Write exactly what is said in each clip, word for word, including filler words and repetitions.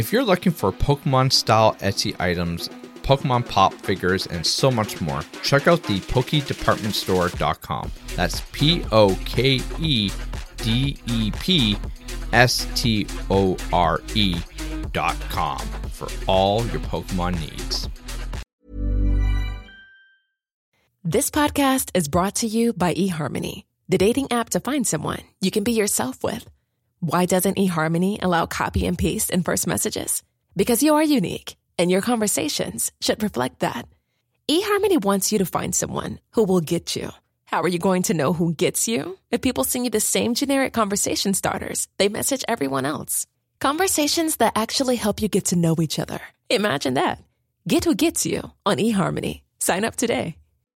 If you're looking for Pokemon-style Etsy items, Pokemon Pop figures, and so much more, check out the poke department store dot com. That's P O K E D E P S T O R E dot com for all your Pokemon needs. This podcast is brought to you by eHarmony, the dating app to find someone you can be yourself with. Why doesn't eHarmony allow copy and paste in first messages? Because you are unique, and your conversations should reflect that. eHarmony wants you to find someone who will get you. How are you going to know who gets you? If people send you the same generic conversation starters they message everyone else. Conversations that actually help you get to know each other. Imagine that. Get who gets you on eHarmony. Sign up today.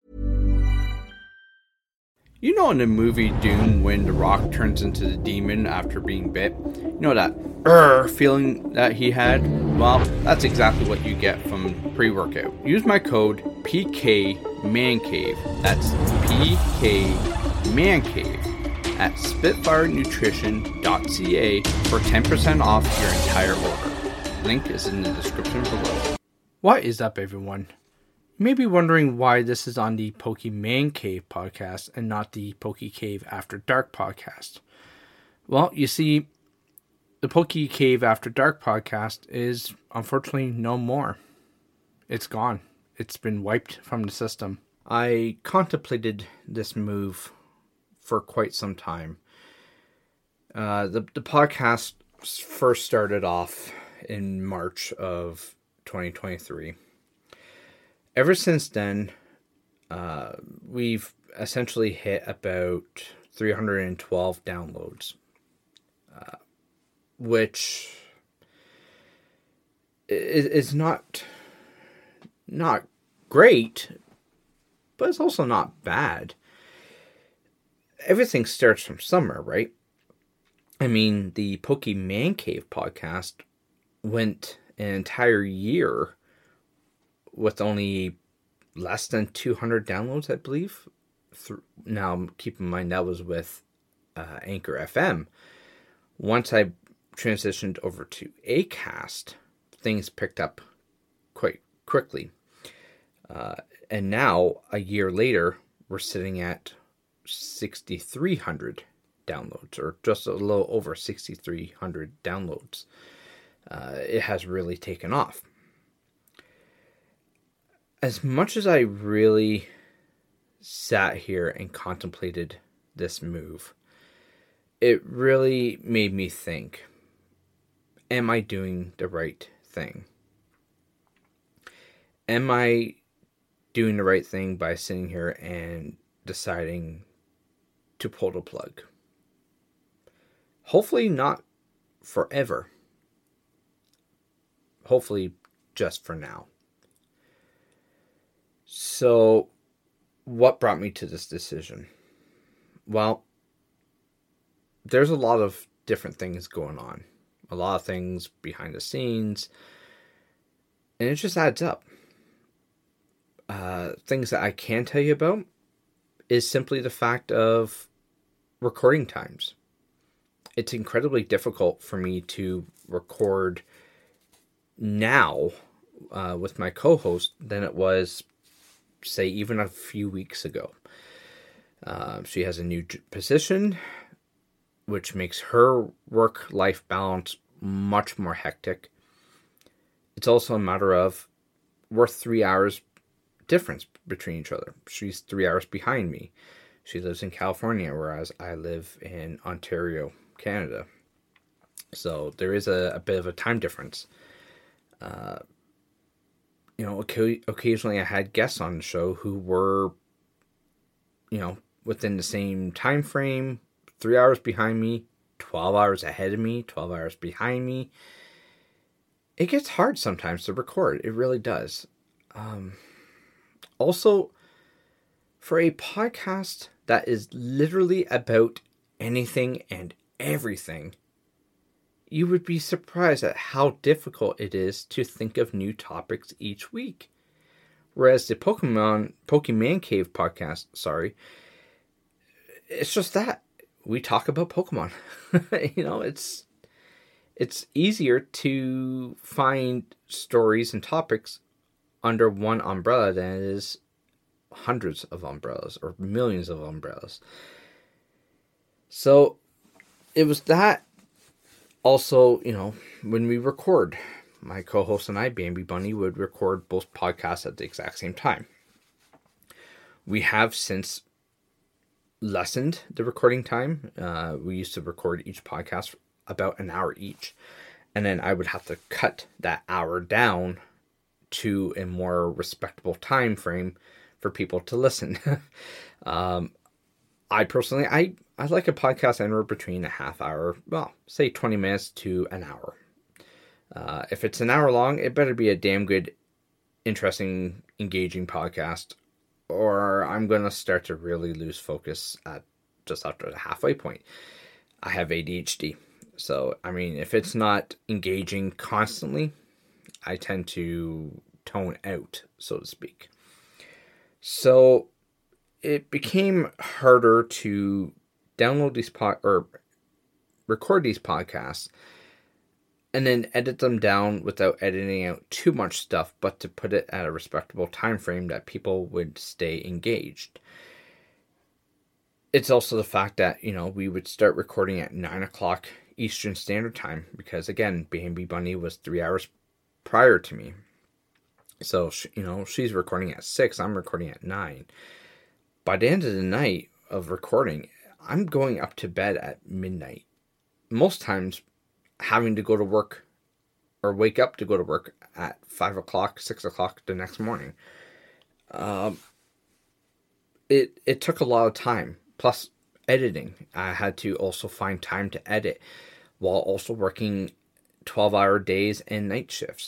You know in the movie Dune when The Rock turns into the demon after being bit? You know that Urgh feeling that he had? Well, that's exactly what you get from pre-workout. Use my code P K Man Cave. That's P K Man Cave at spitfire nutrition dot c a for ten percent off your entire order. Link is in the description below. What is up, everyone? You may be wondering why this is on the Pokemon Cave podcast and not the Poke Cave After Dark podcast. Well, you see, the Poke Cave After Dark podcast is unfortunately no more. It's gone. It's been wiped from the system. I contemplated this move for quite some time. Uh, the, the podcast first started off in March of twenty twenty-three. Ever since then, uh, we've essentially hit about three hundred twelve downloads, uh, which is, is not not great, but it's also not bad. Everything starts from somewhere, right? I mean, the Pokemon Cave podcast went an entire year with only less than two hundred downloads, I believe. Now, keep in mind, that was with uh, Anchor F M. Once I transitioned over to Acast, things picked up quite quickly. Uh, and now, a year later, we're sitting at six thousand three hundred downloads, or just a little over six thousand three hundred downloads. Uh, it has really taken off. As much as I really sat here and contemplated this move, it really made me think, am I doing the right thing? Am I doing the right thing by sitting here and deciding to pull the plug? Hopefully not forever. Hopefully just for now. So, what brought me to this decision? Well, there's a lot of different things going on. A lot of things behind the scenes. And it just adds up. Uh, things that I can tell you about is simply the fact of recording times. It's incredibly difficult for me to record now uh, with my co-host than it was, say, even a few weeks ago. Uh, she has a new position, which makes her work-life balance much more hectic. It's also a matter of we're three hours difference between each other. She's three hours behind me. She lives in California, whereas I live in Ontario, Canada. So there is a, a bit of a time difference. Uh, you know, occasionally I had guests on the show who were, you know, within the same time frame, three hours behind me, twelve hours ahead of me, twelve hours behind me. It gets hard sometimes to record. It really does. Um, also, for a podcast that is literally about anything and everything, you would be surprised at how difficult it is to think of new topics each week. Whereas the Pokemon Pokemon Cave podcast, sorry, it's just that we talk about Pokemon. you know, it's it's easier to find stories and topics under one umbrella than it is hundreds of umbrellas or millions of umbrellas. So it was that. Also, you know, when we record, my co-host and I, Bambi Bunny, would record both podcasts at the exact same time. We have since lessened the recording time. Uh, we used to record each podcast about an hour each. And then I would have to cut that hour down to a more respectable time frame for people to listen. um, I personally, I, I like a podcast anywhere between a half hour, well, say twenty minutes to an hour. Uh, if it's an hour long, it better be a damn good, interesting, engaging podcast, or I'm going to start to really lose focus at just after the halfway point. I have A D H D. So, I mean, if it's not engaging constantly, I tend to tone out, so to speak. So, it became harder to download these pod or record these podcasts and then edit them down without editing out too much stuff, but to put it at a respectable time frame that people would stay engaged. It's also the fact that, you know, we would start recording at nine o'clock Eastern Standard Time because, again, Bambi Bunny was three hours prior to me. So, you know, she's recording at six, I'm recording at nine. By the end of the night of recording, I'm going up to bed at midnight. Most times having to go to work or wake up to go to work at five o'clock, six o'clock the next morning. Um, it, it took a lot of time. Plus editing. I had to also find time to edit while also working twelve hour days and night shifts.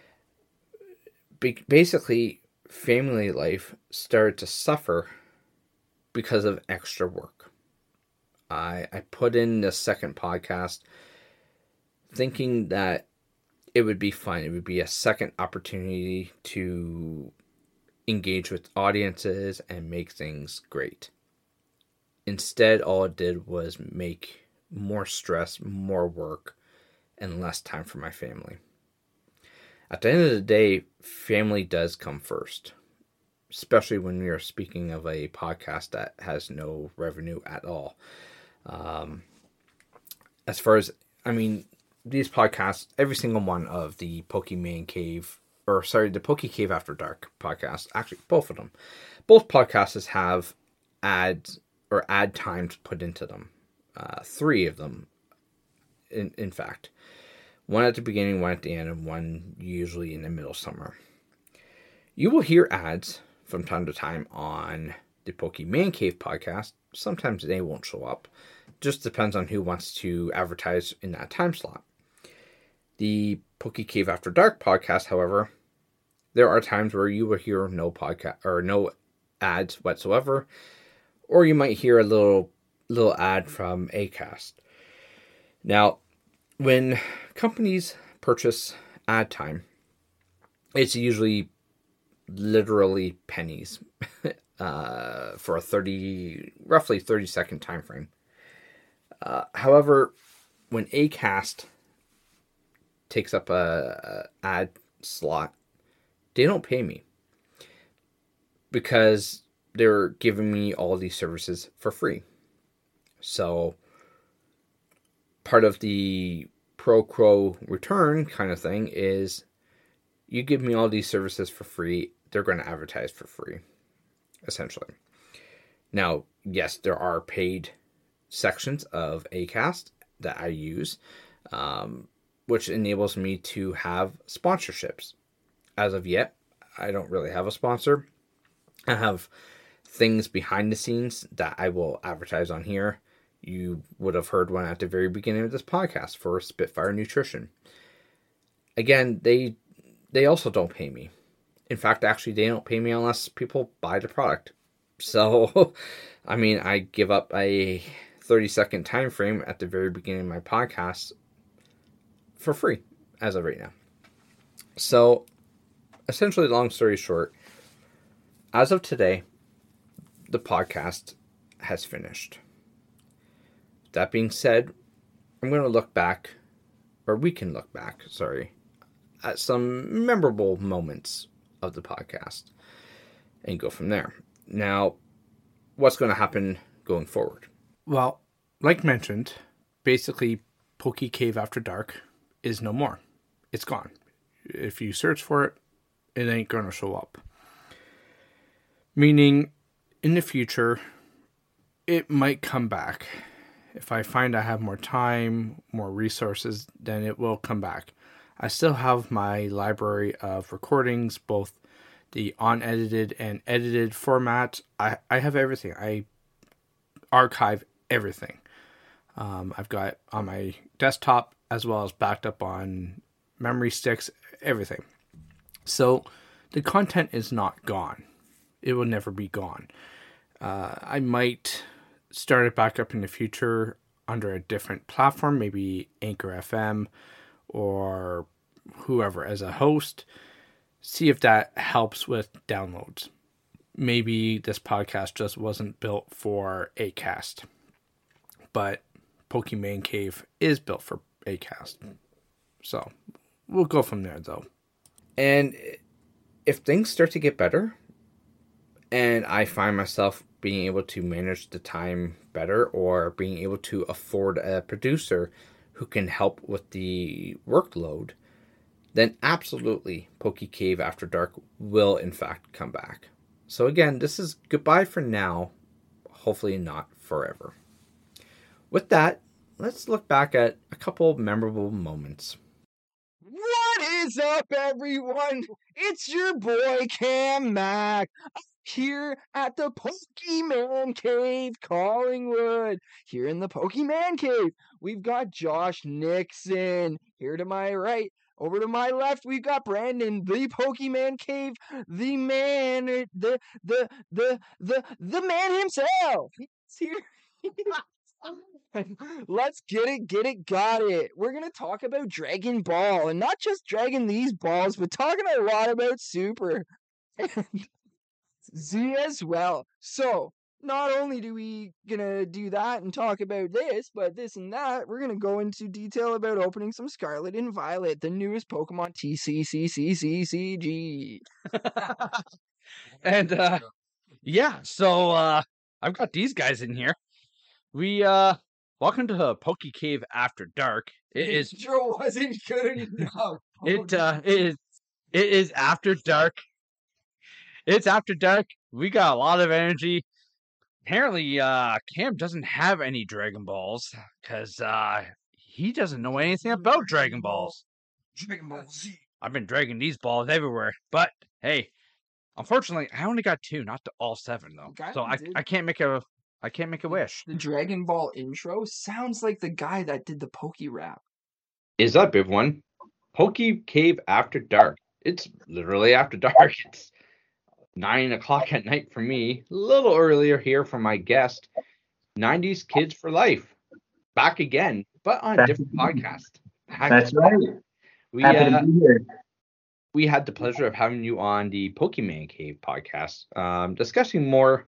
Be- basically, family life started to suffer because of extra work. I, I put in the second podcast thinking that it would be fun. It would be a second opportunity to engage with audiences and make things great. Instead, all it did was make more stress, more work, and less time for my family. At the end of the day, family does come first. Especially when we are speaking of a podcast that has no revenue at all. Um, as far as, I mean, these podcasts, every single one of the Pokemon Cave, or sorry, the Poke Cave After Dark podcast, actually, both of them, both podcasts have ads or ad times put into them. Uh, three of them, in, in fact. One at the beginning, one at the end, and one usually in the middle somewhere. You will hear ads from time to time on the Pokemon Cave podcast. Sometimes they won't show up. Just depends on who wants to advertise in that time slot. The Poke Cave After Dark podcast, however, there are times where you will hear no podcast or no ads whatsoever, or you might hear a little little ad from Acast. Now, when companies purchase ad time, it's usually literally pennies uh, for a thirty, roughly thirty second time frame. Uh, however, when Acast takes up a, a ad slot, they don't pay me because they're giving me all these services for free. So part of the pro quo return kind of thing is you give me all these services for free, they're going to advertise for free, essentially. Now, yes, there are paid sections of Acast that I use, um, which enables me to have sponsorships. As of yet, I don't really have a sponsor. I have things behind the scenes that I will advertise on here. You would have heard one at the very beginning of this podcast for Spitfire Nutrition. Again, they they also don't pay me. In fact, actually, they don't pay me unless people buy the product. So, I mean, I give up a thirty second time frame at the very beginning of my podcast for free as of right now. So, essentially, long story short, as of today, the podcast has finished. That being said, I'm going to look back or we can look back, sorry, at some memorable moments of the podcast and go from there. Now, what's going to happen going forward? Well, like mentioned, basically Poke Cave After Dark is no more. It's gone. If you search for it, it ain't going to show up. Meaning, in the future, it might come back. If I find I have more time, more resources, then it will come back. I still have my library of recordings, both the unedited and edited format. I, I have everything. I archive everything. Um, I've got on my desktop as well as backed up on memory sticks, everything. So the content is not gone. It will never be gone. Uh, I might start it back up in the future under a different platform, maybe Anchor F M or whoever as a host. See if that helps with downloads. Maybe this podcast just wasn't built for Acast, but Pokemon Cave is built for Acast. So we'll go from there, though. And if things start to get better, and I find myself being able to manage the time better, or being able to afford a producer who can help with the workload, then absolutely Poke Cave After Dark will in fact come back. So again, this is goodbye for now, hopefully not forever. With that, let's look back at a couple memorable moments. What is up, everyone? It's your boy Cam Mack here at the Pokemon Cave, Collingwood. Here in the Pokemon Cave, we've got Josh Nixon. Here to my right, over to my left, we've got Brandon, the Pokemon Cave, the man, the the the the the man himself. He's here. Let's get it, get it, got it. We're going to talk about Dragon Ball, and not just dragging these balls, but talking a lot about Super and Z as well. So, not only do we going to do that and talk about this, but this and that, we're going to go into detail about opening some Scarlet and Violet, the newest Pokemon T C C C C C G. And, uh, yeah, so, uh, I've got these guys in here. We, uh, welcome to the Poke Cave After Dark. It is Sure wasn't good enough. it uh it is it is after dark. It's after dark. We got a lot of energy. Apparently, uh Cam doesn't have any Dragon Balls because uh he doesn't know anything about Dragon Balls. Dragon Ball Z. I've been dragging these balls everywhere, but hey, unfortunately, I only got two, not the all seven though. Okay, so I did. I can't make a I can't make a wish. The Dragon Ball intro sounds like the guy that did the Poke Rap. Is up, everyone? Poke Cave After Dark. It's literally after dark. It's nine o'clock at night for me. A little earlier here for my guest. nineties Kids for Life. Back again, but on a different podcast. Back That's right. We, Happy uh, to be here. we had the pleasure of having you on the Pokemon Cave podcast, um, discussing more.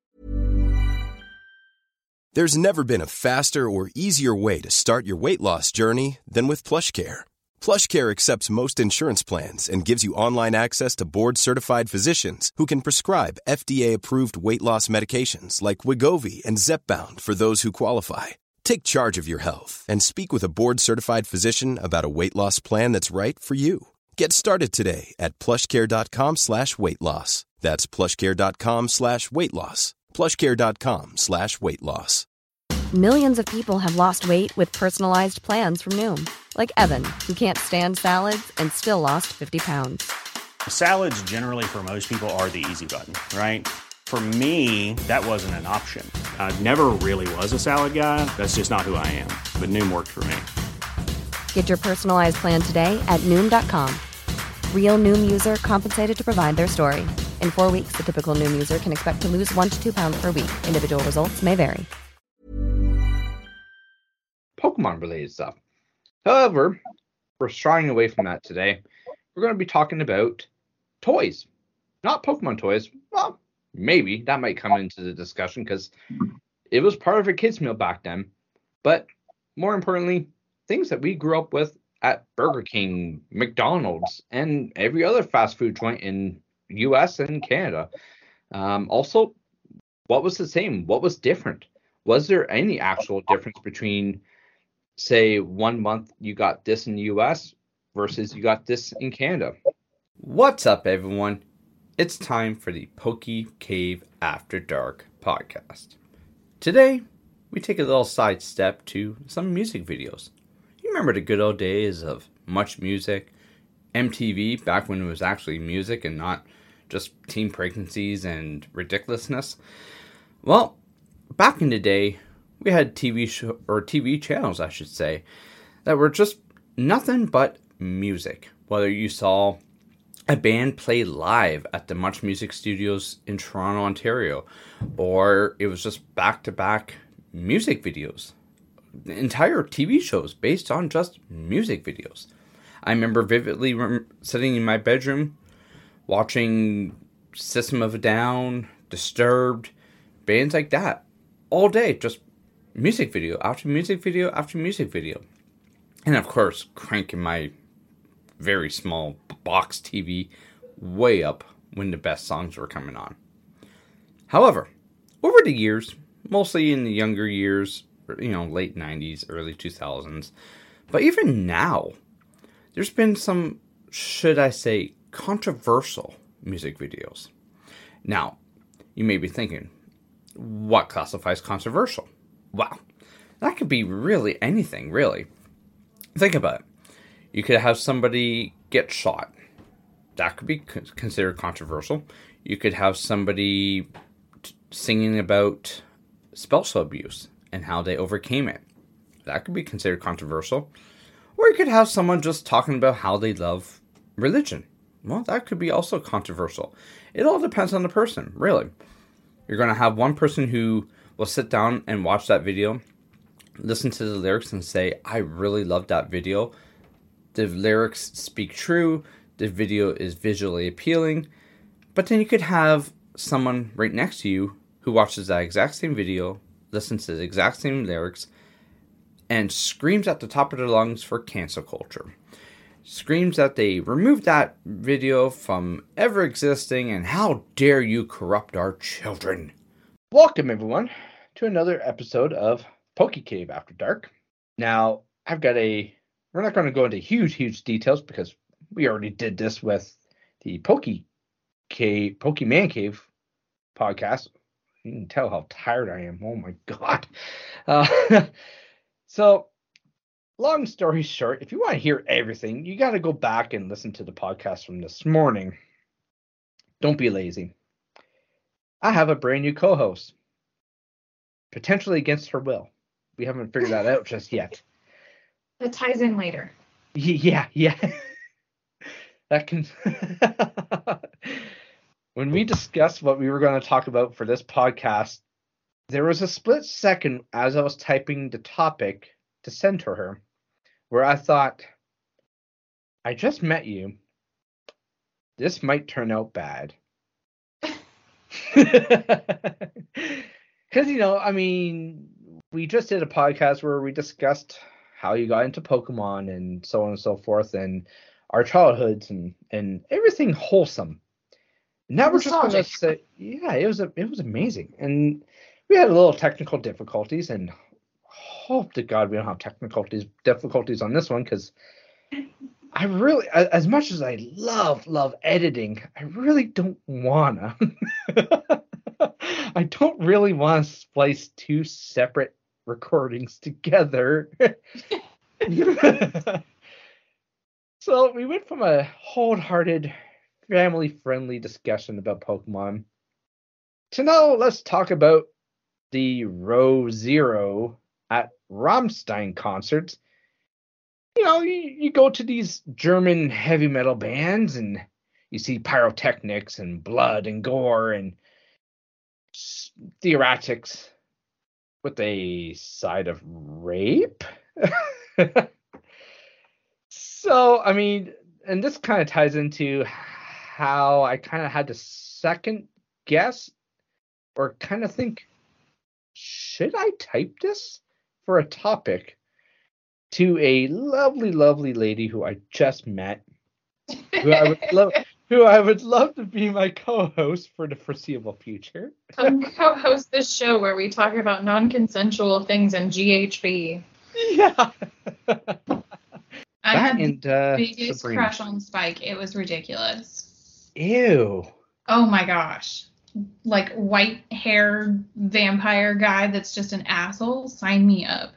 There's never been a faster or easier way to start your weight loss journey than with PlushCare. PlushCare accepts most insurance plans and gives you online access to board-certified physicians who can prescribe F D A-approved weight loss medications like Wegovy and Zepbound for those who qualify. Take charge of your health and speak with a board-certified physician about a weight loss plan that's right for you. Get started today at plushcare.com slash weight loss. That's plushcare.com slash weight loss. plushcare.com slash weight loss. Millions of people have lost weight with personalized plans from Noom. Like Evan, who can't stand salads and still lost fifty pounds. Salads generally for most people are the easy button, right? For me, that wasn't an option. I never really was a salad guy. That's just not who I am. But Noom worked for me. Get your personalized plan today at Noom dot com. Real Noom user compensated to provide their story. In four weeks, the typical Noom user can expect to lose one to two pounds per week. Individual results may vary. Pokemon related stuff. However, we're shying away from that today. We're going to be talking about toys. Not Pokemon toys. Well, maybe that might come into the discussion because it was part of a kids' meal back then. But more importantly, things that we grew up with at Burger King, McDonald's, and every other fast food joint in U S and Canada. Um, also, what was the same? What was different? Was there any actual difference between, say, one month you got this in the U S versus you got this in Canada? What's up, everyone? It's time for the Pokey Cave After Dark podcast. Today, we take a little sidestep to some music videos. You remember the good old days of Much Music, M T V, back when it was actually music and not just teen pregnancies and ridiculousness? Well, back in the day, we had T V show, or T V channels, I should say, that were just nothing but music. Whether you saw a band play live at the Much Music Studios in Toronto, Ontario, or it was just back-to-back music videos. Entire T V shows based on just music videos. I remember vividly rem- sitting in my bedroom watching System of a Down, Disturbed, bands like that all day, just music video after music video after music video. And of course, cranking my very small box T V way up when the best songs were coming on. However, over the years, mostly in the younger years, you know, late nineties, early two thousands, but even now, there's been some, should I say, controversial music videos. Now, you may be thinking, what classifies controversial? Wow, that could be really anything, really. Think about it. You could have somebody get shot. That could be considered controversial. You could have somebody t- singing about spousal abuse and how they overcame it. That could be considered controversial. Or you could have someone just talking about how they love religion. Well, that could be also controversial. It all depends on the person, really. You're going to have one person who will sit down and watch that video, listen to the lyrics and say, I really love that video. The lyrics speak true. The video is visually appealing. But then you could have someone right next to you who watches that exact same video, listens to the exact same lyrics, and screams at the top of their lungs for cancel culture. Screams that they removed that video from ever existing, and how dare you corrupt our children. Welcome, everyone, to another episode of Pokey Cave After Dark. Now, I've got a... We're not going to go into huge, huge details because we already did this with the Pokey Cave, Pokemon Cave podcast. You can tell how tired I am. Oh my God. Uh, so, long story short, if you want to hear everything, you got to go back and listen to the podcast from this morning. Don't be lazy. I have a brand new co-host, potentially against her will. We haven't figured that out just yet. That ties in later. Yeah, yeah. That can... When we discussed what we were going to talk about for this podcast, there was a split second as I was typing the topic to send to her, where I thought, I just met you. This might turn out bad. Because, you know, I mean, we just did a podcast where we discussed how you got into Pokemon and so on and so forth, and our childhoods and, and everything wholesome. Now we're just going to say, yeah, it was a, it was amazing. And we had a little technical difficulties, and hope to God we don't have technical difficulties on this one, because I really, as much as I love, love editing, I really don't want to. I don't really want to splice two separate recordings together. So we went from a wholehearted, family-friendly discussion about Pokemon to now let's talk about the Row Zero at Rammstein concerts. You know, you, you go to these German heavy metal bands and you see pyrotechnics and blood and gore and theatrics with a side of rape. So, I mean, and this kind of ties into how I kind of had to second guess or kind of think, should I type this for a topic? to a lovely, lovely lady who I just met, who I would love, who I would love to be my co-host for the foreseeable future. Come co-host this show where we talk about non-consensual things in G H B. Yeah. I That had and, the uh, biggest Sabrina. crush on Spike. It was ridiculous. Ew. Oh my gosh. Like white hair vampire guy that's just an asshole. Sign me up.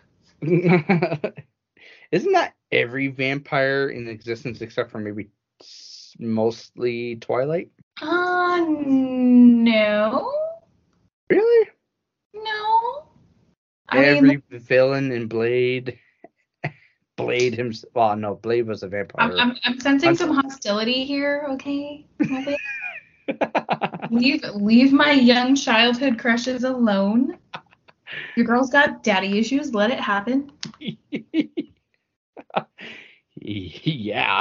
Isn't that every vampire in existence except for maybe s- mostly Twilight? Uh, no. Really? No. I Every mean, villain in Blade. Blade himself. Well, no, Blade was a vampire. I'm, I'm, I'm sensing some hostility here, okay? Okay. leave, leave my young childhood crushes alone. Your girl's got daddy issues. Let it happen. Yeah.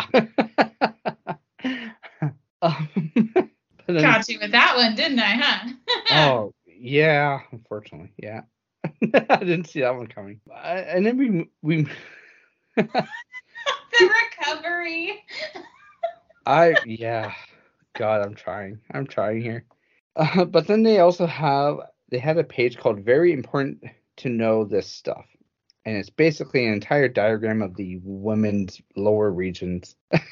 um, but then- Got you with that one, didn't I, huh? Oh, yeah. Unfortunately, yeah. I didn't see that one coming. I, and then we we. The recovery. I yeah. God, I'm trying. I'm trying here. Uh, but then they also have they had a page called "Very Important to Know This Stuff," and it's basically an entire diagram of the women's lower regions.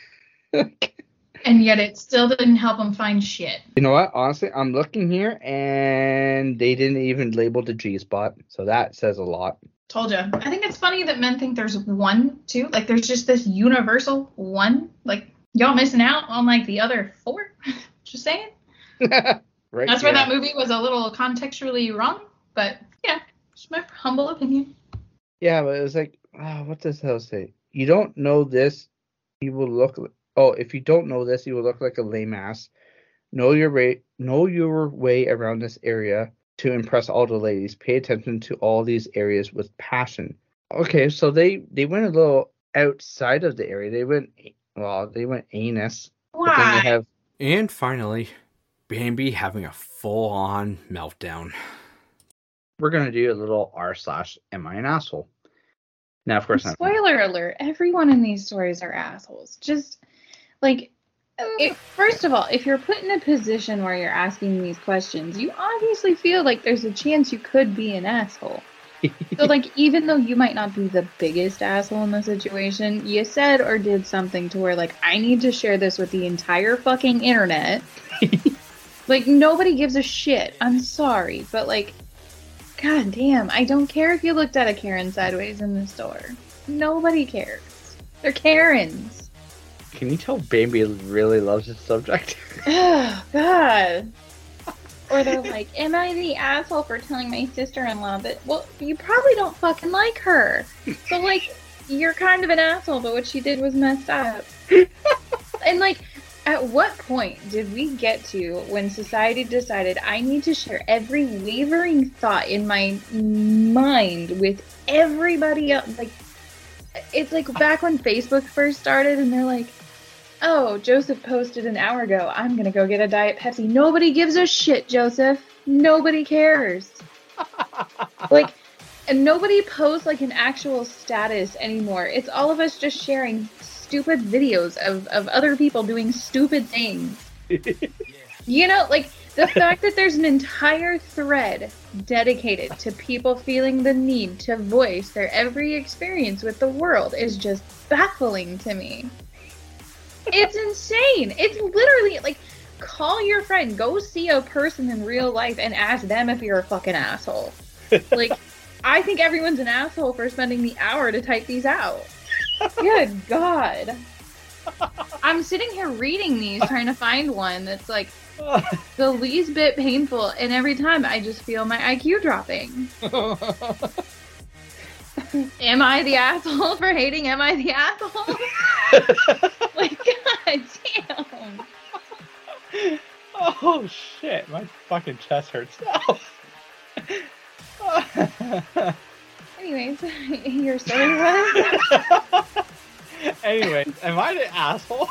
And yet it still didn't help him find shit. You know what? Honestly, I'm looking here, and they didn't even label the G spot, so that says a lot. Told you. I think it's funny that men think there's one, too. Like, there's just this universal one. Like, y'all missing out on, like, the other four. Just saying. Right? That's where yeah. that movie was a little contextually wrong. But, yeah, just my humble opinion. Yeah, but it was like, oh, what does hell say? You don't know this, you will look. Like, oh, if you don't know this, you will look like a lame ass. Know your way. Know your way around this area to impress all the ladies. Pay attention to all these areas with passion. Okay, so they they went a little outside of the area. They went well, they went anus. But then Why? they have And finally, Bambi having a full-on meltdown. we're gonna do a little r slash am I an asshole? Now, of course, I'm Spoiler alert, everyone in these stories are assholes. Just, like, it, first of all, if you're put in a position where you're asking these questions, you obviously feel like there's a chance you could be an asshole. So, like, even though you might not be the biggest asshole in the situation, you said or did something to where, like, I need to share this with the entire fucking internet. Like, nobody gives a shit. I'm sorry, but, like, god damn, I don't care if you looked at a Karen sideways in the store. Nobody cares. They're Karens. Can you tell Bambi really loves this subject? Oh, God. Or they're like, am I the asshole for telling my sister-in-law that, well, you probably don't fucking like her. So, like, you're kind of an asshole, but what she did was messed up. And, like, at what point did we get to when society decided I need to share every wavering thought in my mind with everybody else? Like, it's like back when Facebook first started and they're like, oh, Joseph posted an hour ago, I'm gonna go get a Diet Pepsi. Nobody gives a shit, Joseph. Nobody cares. Like, and nobody posts like an actual status anymore. It's all of us just sharing stupid videos of, of other people doing stupid things. You know, like, the fact that there's an entire thread dedicated to people feeling the need to voice their every experience with the world is just baffling to me. It's insane. It's literally, like, call your friend, go see a person in real life and ask them if you're a fucking asshole. Like, I think everyone's an asshole for spending the hour to type these out. Good God. I'm sitting here reading these, trying to find one that's, like, the least bit painful, and every time I just feel my I Q dropping. Am I the asshole for hating? Am I the asshole? Like, god damn. Oh shit, my fucking chest hurts now. Anyways, your story was? Anyways, am I the asshole?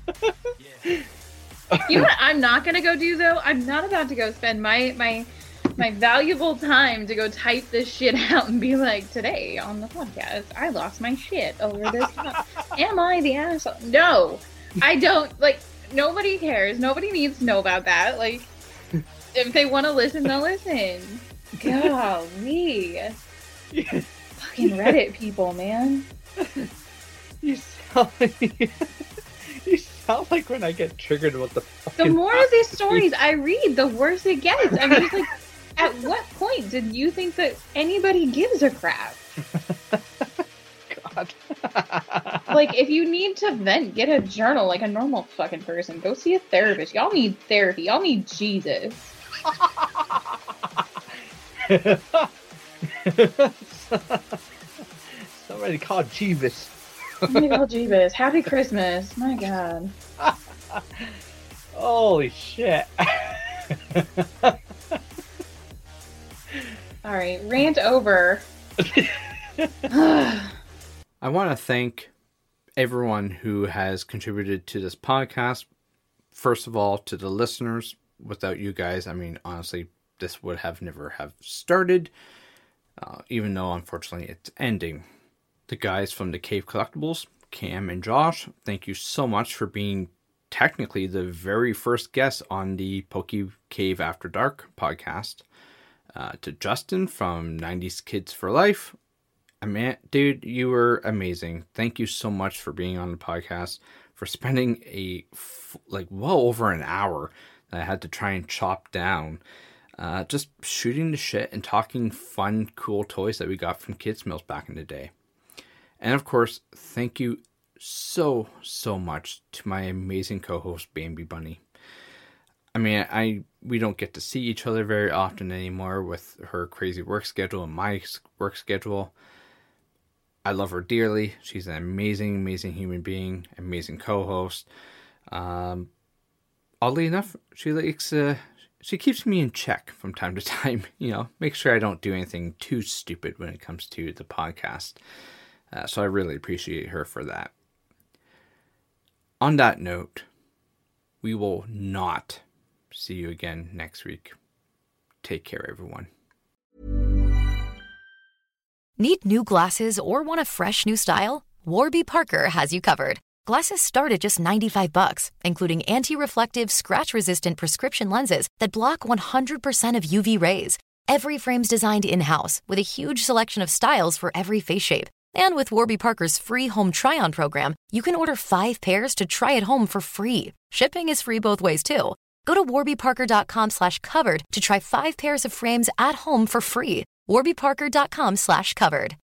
You know what I'm not gonna go do though? I'm not about to go spend my my my valuable time to go type this shit out and be like, today on the podcast, I lost my shit over this. Am I the asshole? No, I don't. Like, nobody cares. Nobody needs to know about that. Like, if they want to listen, they'll listen. Golly. Yeah. Fucking Reddit people, man. You sound like, you sound like when I get triggered with the fucking... The more of these stories I read, the worse it gets. I'm just like, at what point did you think that anybody gives a crap? God. Like, if you need to vent, get a journal like a normal fucking person. Go see a therapist. Y'all need therapy. Y'all need Jesus. Somebody call Jeebus. Somebody call Jeebus. Happy Christmas. My God. Holy shit. Alright, rant over. I want to thank everyone who has contributed to this podcast. First of all, to the listeners. Without you guys, I mean, honestly, this would have never have started. Uh, even though, unfortunately, it's ending. The guys from the Cave Collectibles, Cam and Josh, thank you so much for being technically the very first guest on the Poke Cave After Dark podcast. Uh, to Justin from nineties Kids for Life. I mean, dude, you were amazing. Thank you so much for being on the podcast, for spending a, like, well over an hour that I had to try and chop down. Uh, just shooting the shit and talking fun, cool toys that we got from Kids Mills back in the day. And of course, thank you so, so much to my amazing co-host, Bambi Bunny. I mean, I we don't get to see each other very often anymore with her crazy work schedule and my work schedule. I love her dearly. She's an amazing, amazing human being, amazing co-host. Um, oddly enough, she likes, uh, she keeps me in check from time to time. You know, make sure I don't do anything too stupid when it comes to the podcast. Uh, so I really appreciate her for that. On that note, we will not see you again next week. Take care, everyone. Need new glasses or want a fresh new style? Warby Parker has you covered. Glasses start at just ninety-five bucks, including anti-reflective, scratch-resistant prescription lenses that block one hundred percent of U V rays. Every frame's designed in-house with a huge selection of styles for every face shape. And with Warby Parker's free home try-on program, you can order five pairs to try at home for free. Shipping is free both ways, too. Go to warbyparker.com slash covered to try five pairs of frames at home for free. warbyparker.com slash covered.